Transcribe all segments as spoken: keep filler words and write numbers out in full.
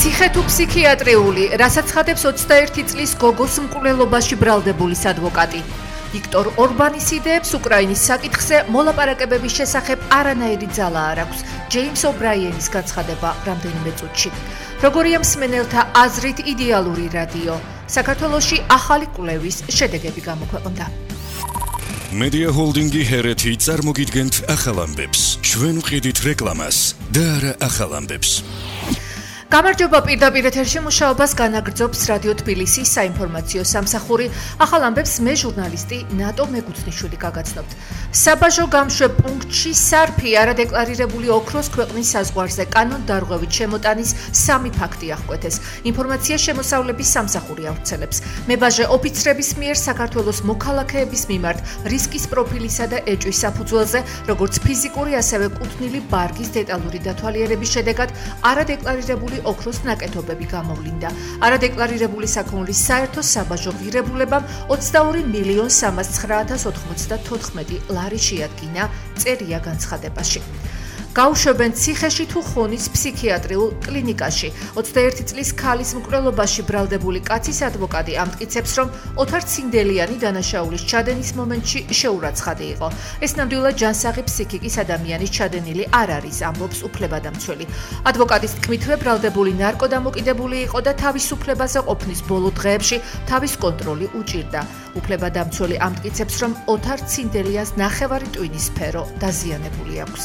ციხე თუ ფსიქიატრიული, რასაც ხადებს ოცდაერთი წლის გოგოს მკვლელობაში ბრალდებულის ადვოკატი. ვიქტორ ორბანის იდეებს უკრაინის საკითხზე მოლაპარაკებების შესახებ არანაირი ძალა არ აქვს. ჯეიმს ობრაიენის განცხადება რამდენიმე წუთში. როგორია მსმენელთა აზრით იდეალური რადიო? საქართველოში ახალი კვლევის შედეგები გამოქვეყნდა. Media Holdingi ჰერეთი წარმოგიდგენთ ახალ ამბებს. ჩვენ ვყიდით რეკლამას და არა ახალ ამბებს. გამარჯობა, პირდაპირ ეთერში მუშაობას განაგრძობს რადიო თბილისის საინფორმაციო სამსახური. ახალ ამბებს მე ჟურნალისტი ნატო მეგუცნიშვილი გაგაცნობთ. საბაჟო გამშვებ პუნქტში სარფი არადეკლარირებული ოქროს ქვეყნის საზღვარზე კანონდარღვევით შემოტანის სამი ფაქტი აღკვეთეს. ინფორმაცია შემოსავლების სამსახური ავრცელებს. მებაჟე ოფიცრების მიერ საქართველოს მოქალაქეების მიმართ რისკის პროფილისა და ეჭვის საფუძველზე, როგორც ფიზიკური, ასევე კუთვნილი ბარგის დეტალური დათვალიერების შედეგად არადეკლარირებული ოქროს ნაკეთობები გამოვლინდა. არადეკლარირებული საქონლის საერთო საბაჟო ღირებულებამ ოცდაორი მილიონი სამას ცხრა ათას ოთხმოცდათოთხმეტი ლარი შეადგინა, წერია განცხადებაში. გაუშვებენ ციხეში თუ ხონის ფსიქიატრიულ კლინიკაში. ოცდაერთი წლის ქალის მკვლელობაში ბრალდებული კაცის ადვოკატი ამტკიცებს, რომ ოთარ ცინდელიანი დანაშაულის ჩადენის მომენტში შეურაცხადი იყო. ეს ნამდვილად ჯანსაღი ფსიქიკის ადამიანის ჩადენილი არ არის, ამბობს უფლებადამცველი. ადვოკატის თქმითვე ბრალდებული ნარკოდამოკიდებული იყო და თავისუფლებაზე ყოფნის ბოლო დღეებში თავის კონტროლი უჭირდა. უფლებადამცველი ამტკიცებს, რომ ოთარ ცინდელიანს ნახევარი ტვინის სფერო დაზიანებული აქვს.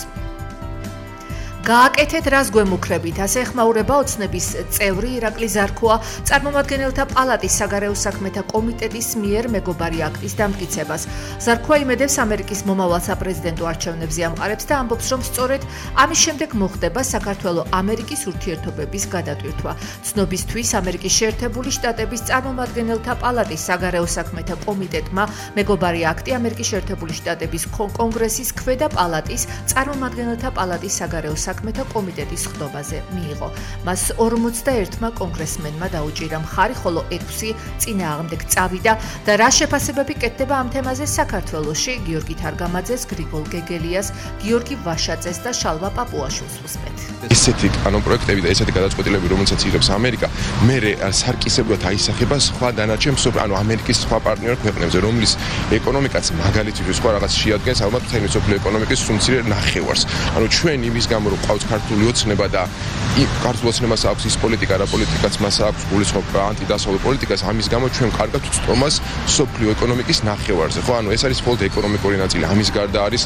გააკეთეთ რას გვემუქრებით, ასე ეხმაურება ოცნების წევრი ირაკლი ზარქოა წარმომადგენელთა პალატის საგარეო საქმეთა კომიტეტის მიერ მეგობარი აქტის დამტკიცებას. ზარქოა იმედებს ამერიკის მომავალ საპრეზიდენტო არჩევნებზე ამყარებს და ამბობს, რომ სწორედ ამის შემდეგ მოხდება საქართველო-ამერიკის ურთიერთობების გადატვირთვა. ცნობისთვის ამერიკის შეერთებული შტატების წარმომადგენელთა პალატის საგარეო საქმეთა კომიტეტმა მეგობარი აქტი ამერიკის შეერთებული შტატების კონგრესის ქვედა პალატის წარმომადგენელთა პალატის საგარეო საქმეთა კომიტეტის ხდობაზე მიიღო. მას ორმოცდაერთმა კონგრესმენმა დაუჭირა მხარი, ხოლო ექვსი წინააღმდეგ წავიდა და რა შეფასებები კეთდება ამ თემაზე საქართველოში გიორგი თარგამაძეს, გრიგოლ გეგელიას, გიორგი ვაშაძეს და შალვა პაპუაშვილს ვუსმენთ. ესეთი კანონპროექტები და ესეთი გადაწყვეტილებები, რომელსაც იღებს ამერიკა, მერე სარკისებრად აისახება სხვა დანარჩენ მსოფლიო, ანუ ამერიკის სხვა პარტნიორ ქვეყნებზე, რომლის ეკონომიკაც მაგალითად სხვა რაღაც შეადგენს ალბათ მთელი მსოფლიო ეკონომიკის სუმცირე ნახევარს. ანუ ჩვენ იმის გამო ყავს ქართული ოცნება და ქართულ ოცნებას აქვს ის პოლიტიკა, რა პოლიტიკაც მას აქვს, გულისხმობ ანტიდასავლურ პოლიტიკას, ამის გამო ჩვენ კარგად ვწტომას სოფლიო ეკონომიკის ნახევარზე. ხო, ანუ ეს არის მხოლოდ ეკონომიკური ნაწილი. ამის გარდა არის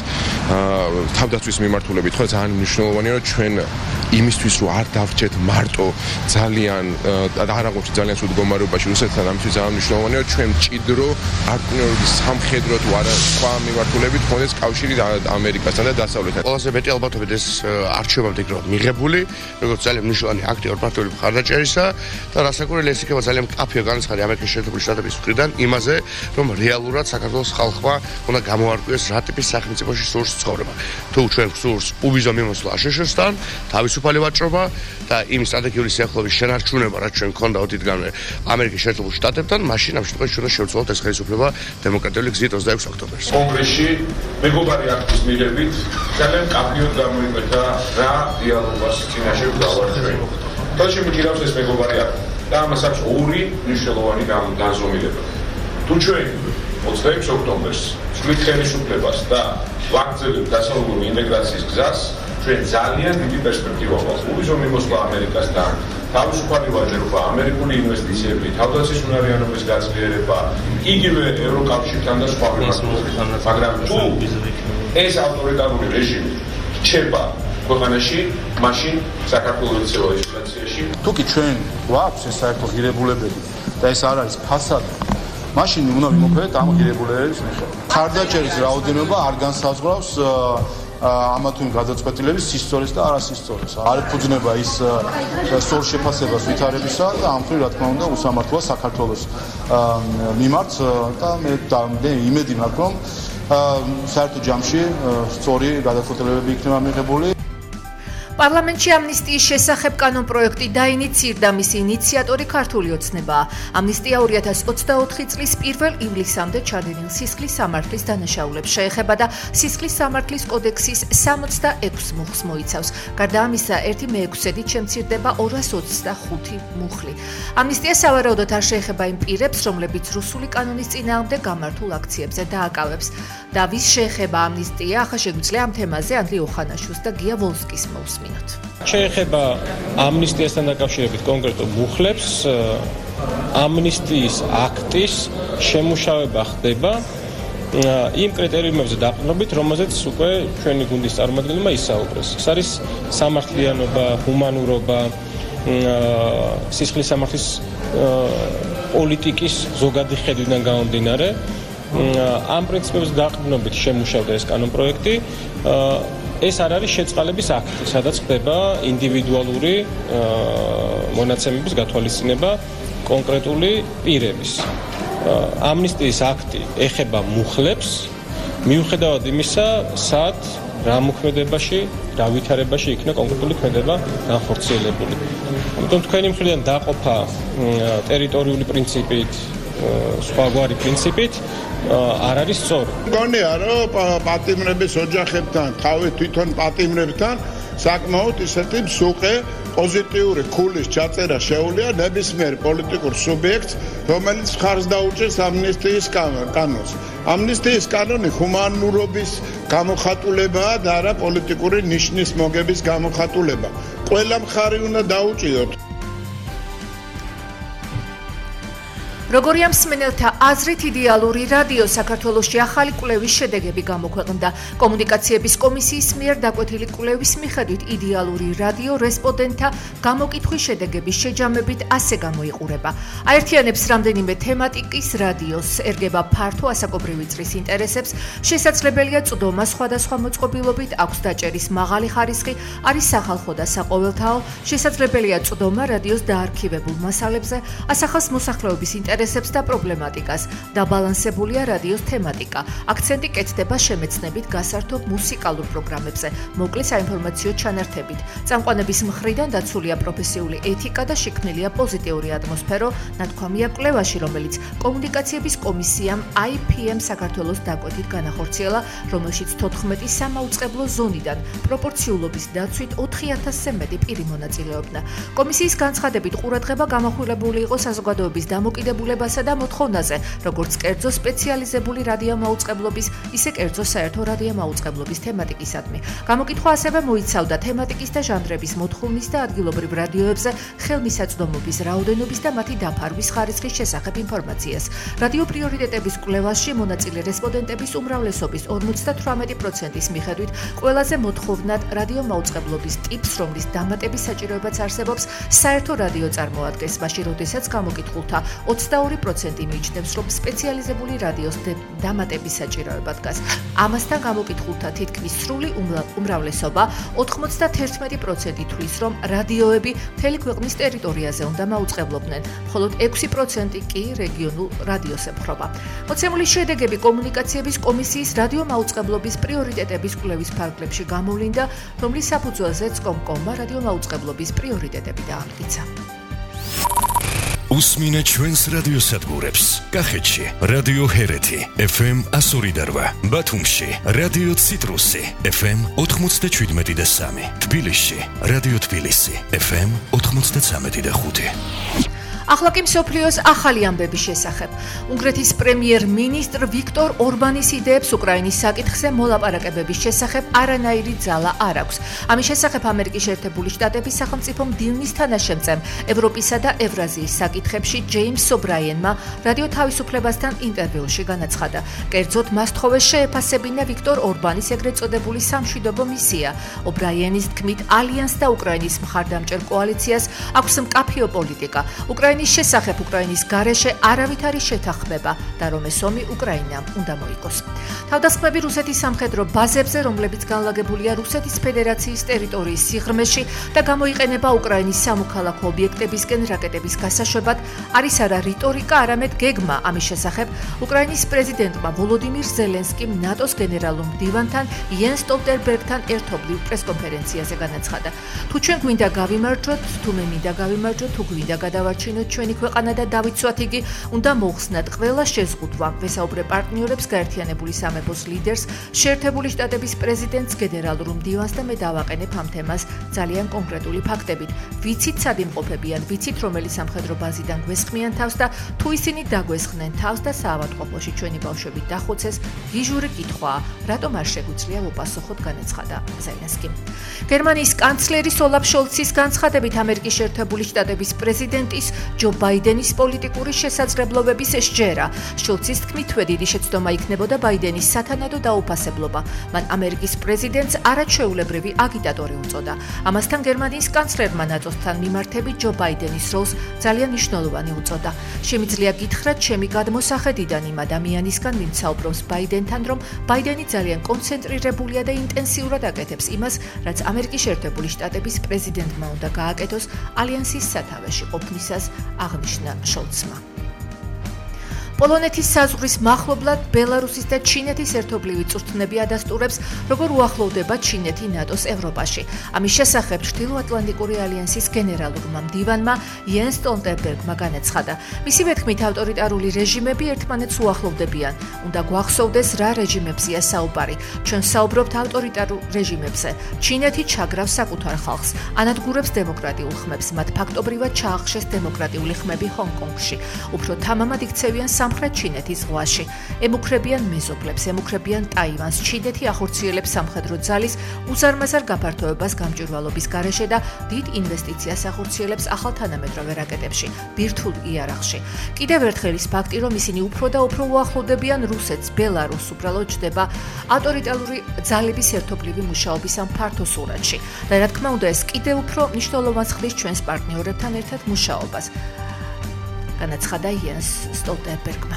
თავდაცვის მიმართულებით, ხო, ძალიან მნიშვნელოვანია, რომ ჩვენ იმისთვის რომ არ დავრჩეთ მარტო ძალიან და არ აღვნიშნოთ ძალიან სულ მდგომარეობაში რუსეთთან, ამისთვის ძალიან მნიშვნელოვანია, რომ ჩვენ მჭიდრო პარტნიორობის სამხედრო თუ არა სხვა მიმართულებით ხონდეს კავშირი ამერიკასთან და დასავლეთთან. ყველაზე მეტი ალბათობით ეს არჩევამდე იქნება მიღებული, როგორც ძალიან მნიშვნელოვანი აქტი ორ პარტიული მხარდაჭერისა და რასაკვირველია ეს იქნება ძალიან მკაფიო განცხადი ამერიკის შეერთებული შტატების მხრიდან იმაზე, რომ რეალურად საქართველოს ხალხმა უნდა გამოარკვიოს რა ტიპის სახელმწიფოში სურს ცხოვრება. თუ ჩვენ სურს უბიზო მიმოსვლა აშშ-სთან, თავისუფალი ვაჭრობა და იმ სტრატეგიული სიახლოვის შენარჩუნება, რაც ჩვენ გქონდა ოდითგანვე ამერიკის შეერთებულ შტატებთან, მაშინ ამ შემთხვევაში ჩვენ შევცვალოთ ეს ხელისუფლება დემოკრატიული გზით ოცდაექვსი ოქტომბერს. კონგრესში მეგობარი აქტის მიღებით ძალიან კაფიოდ გამოიკვეთა რა დიალოგას წინაშე გავარჩევენ. თორემ მიჭირავს ეს მეგობარი აქტი და ამას აქვს ორი მნიშვნელოვანი განზომილება. თუ ჩვენ ოცდაექვსი ოქტომბერს ვთქვით ხელისუფლებას და ვაგრძელებთ დასავლური ინტეგრაციის გზას, ჩვენ ძალიან დიდი პერსპექტივა გვაქვს. უბიზო მიმოსვლა ამერიკასთან, თავისუფალი ვაჭრობა, ამერიკული ინვესტიციები, თავდაცვის უნარიანობის გაცვლიერება, იგივე ევროკავშირთან და სხვა მიმართულებებთან. მაგრამ თუ ეს ავტორიტარული რეჟიმი რჩება ქვეყანაში, მაშინ საქართველოს ცივილიზაციაში თუ კი ჩვენ გვაქვს ეს საერთო ღირებულებები და ეს არ არის ფასადი, მაშინ უნდა ვიმოქმედოთ ამ ღირებულებების მიხედვით. მხარდაჭერის რაოდენობა არ განსაზღვრავს ამა თუ იმ გადაწყვეტილების სისწორეს და არასისწორეს. არ ეფუძნება ის სწორ შეფასებას ვითარებისა და ამ თუ რა თქმა უნდა უსამართლოა საქართველოს მიმართ და მე იმედი მაქვს, რომ საერთო ჯამში სწორი გადაწყვეტილებები იქნება მიღებული. პარლამენტში ამნისტიის შესახებ კანონპროექტი დაინიცირდა, მისი ინიციატორი ქართული ოცნებაა. ამნისტია ორი ათას ოცდაოთხი წლის პირველ ივლისამდე ჩადენილ სისხლის სამართლის დანაშაულებს შეეხება და სისხლის სამართლის კოდექსის სამოცდაექვსი მუხლს მოიცავს. გარდა ამისა, ერთი მეექვსედით შემცირდება ორას ოცდახუთი მუხლი. ამნისტია სავარაუდოდ არ შეეხება იმ პირებს, რომლებიც რუსული კანონის წინააღმდეგ გამართულ აქციებზე დააკავებს. და ვის შეეხება ამნისტია, ახლა შეგვიძლია ამ თემაზე ანდრი ოხანაშვილს და გია ვოლსკის მოусმინოთ. შეეხება ამნისტიასთან დაკავშირებით კონკრეტულ მუხლებს, ამნისტიის აქტის შემუშავება ხდება იმ კრიტერიუმებზე დაყრდნობით, რომელზეც უკვე ჩვენი გუნდის წარმომადგენლებმა ისაუბრეს. ეს არის სამართლიანობა, ჰუმანურობა, სისხლის სამართლის პოლიტიკის ზოგადი ხედვიდან გამომდინარე. ამ პრინციპებზე დაყრდნობით შემუშავდა ეს კანონპროექტი. ეს არ არის შეწყალების აქტი, სადაც ხდება ინდივიდუალური მონაცემების გათვალისწინება კონკრეტული პირების. ამნისტიის აქტი ეხება მუხლებს, მიუხედავად იმისა, სად, რა მოქმედებაში, რა ვითარებაში იქნა კონკრეტული ქმედება განხორციელებული. ამიტომ თქვენი მხრიდან დაყოფა ტერიტორიული პრინციპით, სხვაგვარი პრინციპით არ არის სწორი. მგონია, რომ პატიმრების ოჯახებთან, თავი თვითონ პატიმრებთან საკმაოდ ისეთი მსუყე პოზიტიური ქულის ჩაწერა შეუძლია ნებისმიერ პოლიტიკურ სუბიექტს, რომელიც მხარს დაუჭერს ამნისტიის კანონს. ამნისტიის კანონი ჰუმანურობის გამოხატულებაა და არა პოლიტიკური ნიშნის მოგების გამოხატულება. ყველა მხარე უნდა დაუჭიოთ. როგორია მსმენელთა აზრით, იდეალური რადიო საქართველოში ახალი კვლევის შედეგები გამოქვეყნდა. კომუნიკაციების კომისიის მიერ დაკვეთილი კვლევის მიხედვით იდეალური რადიო რესპონდენტთა გამოკითხვის შედეგების შეჯამებით ასე გამოიყურება. აერთიანებს რამდენიმე თემატიკის რადიოს, ერგება ფართო ასაკობრივი წრის ინტერესებს, შესაძლებელია წვდომა სხვადასხვა მოწყობილობით, აქვს დაჭერის მაღალი ხარისხი, არის სახალხო და საყოველთაო, შესაძლებელია წვდომა რადიოს დაარქივებულ მასალებზე, ასახავს მოსახლეობის ინტერესებს და პრობლემატიკას, დაბალანსებულია რადიოს თემატიკა. აქცენტი კეთდება შემეცნებით გასართობ მუსიკალურ პროგრამებზე, მოკლე საინფორმაციო ჩანართებით. წამყვანების მხრიდან დაცულია პროფესიული ეთიკა და შექმნილია პოზიტიური ატმოსფერო, ნათქვამია კვლევაში, რომელიც კომუნიკაციების კომისიამ აი პი ემ საქართველოს დაკვეთით განახორციელა, რომელშიც თოთხმეტი სამაუწყებლო ზონიდან პროპორციულობის დაცვით ოთხი ათასზე მეტი პირი მონაწილეობდა. კომისიის განცხადებით ყურადღება გამახვილებული იყო საზოგადოების დამოკიდებულებასა და მოთხოვნაზე, როგორც კერძო სპეციალიზებული რადიომაუწყებლობის, ისე კერძო საერთო რადიომაუწყებლობის თემატიკისადმი. გამოკითხვა ასევე მოიცავდა თემატიკის და ჟანრების მოთხოვნის და ადგილობრივ რადიოებზე ხელმისაწვდომობის რაოდენობის და მათი დაფარვის ხარისხის შესახებ ინფორმაციას. რადიო პრიორიტეტების კვლევაში მონაწილე რესპონდენტების უმრავლესობის ორმოცდათვრამეტი პროცენტის მიხედვით ყველაზე მოთხოვნად რადიომაუწყებლობის ტიპს, რომლის დამატების საჭიროებაც არსებობს, საერთო რადიო წარმოადგენს, მაშინ როდესაც გამოკითხულთა ოცდაორი პროცენტი მიიჩნევს, რომ სპეციალიზებული რადიოს დამატების საჭიროება დგას. ამასთან გამოკითხულთა თითქმის სრული უმრავლესობა, ოთხმოცდაერთი პროცენტი თვლის, რომ რადიოები მთელი ქვეყნის ტერიტორიაზე უნდა მაუწყებლობდნენ, მხოლოდ ექვსი პროცენტი კი რეგიონულ რადიოს ემხრობა. მოცემული შედეგები კომუნიკაციების კომისიის რადიომაუწყებლობის პრიორიტეტების კვლევის ფარგლებში გამოვლინდა, რომლის საფუძველზეც კომკომმა რადიომაუწყებლობის პრიორიტეტები დაამტკიცა. უსმინე ჩვენს რადიოსადგურებს. კახეთში რადიო ჰერეთი ეფ ემ εκατო ორი და რვა, ბათუმში რადიო ციტრუსი ეფ ემ ოთხმოცდაშვიდმეტი და სამი, თბილისში რადიო თბილისი ეფ ემ ოთხმოცდაცამეტი და ხუთი. ახლა კი მსოფლიოს ახალი ამბების შესახებ. უნგრეთის პრემიერ-მინისტრ ვიქტორ ორბანის იდეებს უკრაინის საკითხზე მოლაპარაკებების შესახებ არანაირი ძალა არ აქვს. ამის შესახებ ამერიკის შეერთებული შტატების სახელმწიფო მდივნის თანაშემწემ ევროპისა და ევრაზიის საკითხებში ჯეიმს ობრაიენმა რადიო თავისუფლებასთან ინტერვიუში განაცხადა. კერძოდ, მას თხოვეს შეეფასებინა ვიქტორ ორბანის ეგრეთ წოდებული სამშვიდობო მისია. ობრაიენის თქმით, ალიანს და უკრაინის მხარდამჭერ კოალიციას აქვს მკაფიო პოლიტიკა. უკრაინის უკრაინის შესახებ უკრაინის გარეშე არავით არის შეთანხმება და რომ ეს ომი უკრაინამ უნდა მოიგოს. თავდასხმები რუსეთის სამხედრო ბაზებზე, რომლებიც განლაგებულია რუსეთის ფედერაციის ტერიტორიის სიღრმეში და გამოიყენება უკრაინის სამოქალაქო ობიექტებისკენ რაკეტების გასაშვებად, არის არა რიტორიკა, არამედ გეგმა. ამის შესახებ უკრაინის პრეზიდენტმა ვოლოდიმირ ზელენსკიმ ნატოს გენერალურ მდივანთან იენს სტოლტენბერგთან ერთობლივ პრესკონფერენციაზე განაცხადა. თუ ჩვენ გვინდა გავიმარჯვოთ, თუ მე მინდა გავიმარჯვოთ, თუ გვინდა გადავარჩინოთ ჩვენი ქვეყანა და დავიცვათ იგი, უნდა მოხსნათ ყველა შეზღუდვა. ვესაუბრე პარტნიორებს, გაერთიანებული სამეფოს ლიდერს, შეერთებული შტატების პრეზიდენტს, გენერალურ მდივანს და მე დავაყენებ ამ თემას ძალიან კონკრეტული ფაქტებით. ვიცით სად იმყოფებიან, ვიცით რომელი სამხედრო ბაზიდან გვესხმიან თავს და თუ ისინი დაგვესხნენ თავს და საავადმყოფოში ჩვენი ბავშვები დახოცეს, გიჟური კითხვაა, რატომ არ შეგვიძლია ვუპასუხოთ, განაცხადა ზელენსკიმ. გერმანიის კანცლერის ოლაფ შოლცის განცხადებით, ამერიკის შეერთებული შტატების პრეზიდენტის ჯო ბაიდენის პოლიტიკური შესაძლებლობების სჯერა. შოლცის თქმით, დიდი შეცდომა იქნებოდა ბაიდენის სათანადო დაუფასებლობა. მან ამერიკის პრეზიდენტს არაჩვეულებრივი აგიტატორი უწოდა. ამასთან გერმანიის კანცლერმა ნატოსთან მიმართებით ჯო ბაიდენის როლს ძალიან მნიშვნელოვანი უწოდა. შემიძლია გითხრათ, ჩემი გადმოსახედიდან იმ ადამიანისგან, ვინც საუბრობს ბაიდენთან, რომ ბაიდენი ძალიან კონცენტრირებულია და ინტენსიურად აკეთებს იმას, რაც ამერიკის შეერთებული შტატების პრეზიდენტმა უნდა გააკეთოს ალიანსის სათავეში ყოფნისას, აღნიშნა შოლცმა. პოლონეთის საზღვრის მახლობლად ბელარუსის და ჩინეთის ერთობლივი წვრთნები ადასტურებს, როგორ უახლოვდება ჩინეთი ნატოს ევროპაში. ამის შესახებ ჩრდილოატლანტიკური ალიანსის გენერალურმა მდივანმა იენს სტოლტენბერგმა განაცხადა. მისივე თქმით, ავტორიტარული რეჟიმები ერთმანეთს უახლოვდებიან. უნდა გვახსოვდეს, რა რეჟიმებზეა საუბარი. ჩვენ საუბრობთ ავტორიტარულ რეჟიმებზე. ჩინეთი ჩაგრავს საკუთარ ხალხს, ანადგურებს დემოკრატიულ ხმებს, მათ ფაქტობრივად ჩაახშეს დემოკრატიული ხმები ჰონგ-კონგში. უფრო თამამად იქცევიან სამხრეთ ჩინეთის ზღვაში. ემუქრებიან მეზობლებს, ემუქრებიან ტაივანს. ჩინეთი ახორციელებს სამხედრო ძალის უზარმაზარ გაფართოებას გამჭვირვალობის გარეშე და დიდ ინვესტიციას ახორციელებს ახალ თანამედროვე რაკეტებში, ბირთვულ იარაღში. კიდევ ერთხელ ის ფაქტი, რომ ისინი უფრო და უფრო უახლოვდებიან რუსეთს, ბელარუსს, უბრალოდ ჩდება ავტორიტარული ძალების ერთობლივი მუშაობის ამ ფართო სურათში. და რა თქმა უნდა, ეს კიდევ უფრო მნიშვნელოვანს ხდის ჩვენს პარტნიორებთან ერთად მუშაობას. განაცხადა იენს სტოლტენბერგმა.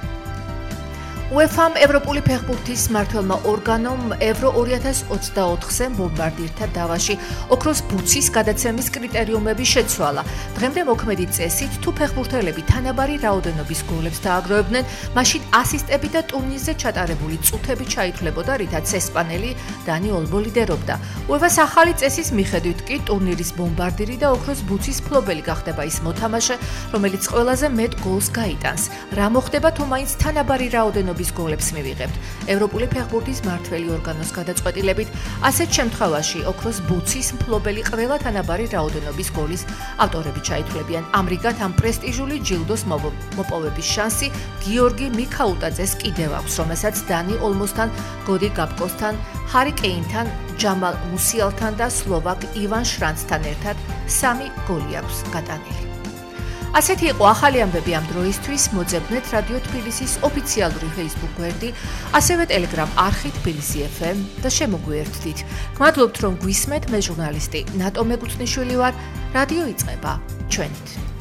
უეფამ ევროპული ფეხბურთის მმართველმა ორგანომ ევრო ორი ათას ოცდაოთხზე ბომბარდირთა დავაში ოქროს ბუცის გადაცემის კრიტერიუმები შეცვალა. დღემდე მოქმედი წესით, თუ ფეხბურთელები თანაბარი რაოდენობის გოლებს დააგროვებდნენ, მაშინ ასისტები და ტურნირზე ჩატარებული წუთები ჩაითვლებოდა, რითაც ესპანელი დანი ოლმო ლიდერობდა. უეფას ახალი წესის მიხედვით კი ტურნირის ბომბარდირი და ოქროს ბუცის მფლობელი გახდება ის მოთამაშე, რომელიც ყველაზე მეტ გოლს გაიტანს. რა მოხდება, თუ მაინც თანაბარი რაოდენობის გოლებს მივიღებთ. ევროპული ფეხბურთის მმართველი ორგანოს გადაწყვეტილებით, ასეთ შემთხვევაში ოქროს ბუცის მფლობელი ყველა თანაბარი რაოდენობის გოლის ავტორები ჩაითვლებიან. ამრიგად, ამ პრესტიჟული ჯილდოს მოპოვების შანსი გიორგი მიქაუტაძეს კიდევ აქვს, რომელსაც დანი ოლმოსთან, გოდი გაბკოსთან, ჰარი კეინთან, ჯამალ მუსიალთან და სლოვაკ ივან შრანცთან ერთად სამი გოლი აქვს გატანილი. ასეთი იყო ახალი ამბები ამ დროისთვის. მოძებნეთ რადიო თბილისის ოფიციალური Facebook გვერდი, ასევე Telegram არხი თბილისი ეფ ემ და შემოგვიერთდით. გმადლობთ, რომ გვისმენთ. მე ჟურნალისტი ნატო მეგუცნიშვილი ვარ. რადიო იწყება ჩვენით.